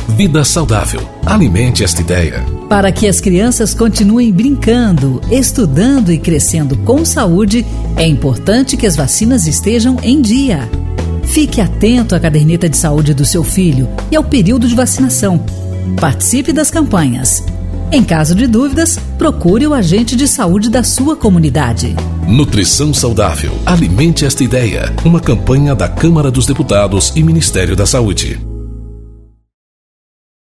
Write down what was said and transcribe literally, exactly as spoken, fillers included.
Vida saudável. Alimente esta ideia. Para que as crianças continuem brincando, estudando e crescendo com saúde, é importante que as vacinas estejam em dia. Fique atento à caderneta de saúde do seu filho e ao período de vacinação. Participe das campanhas. Em caso de dúvidas, procure o agente de saúde da sua comunidade. Nutrição saudável. Alimente esta ideia. Uma campanha da Câmara dos Deputados e Ministério da Saúde.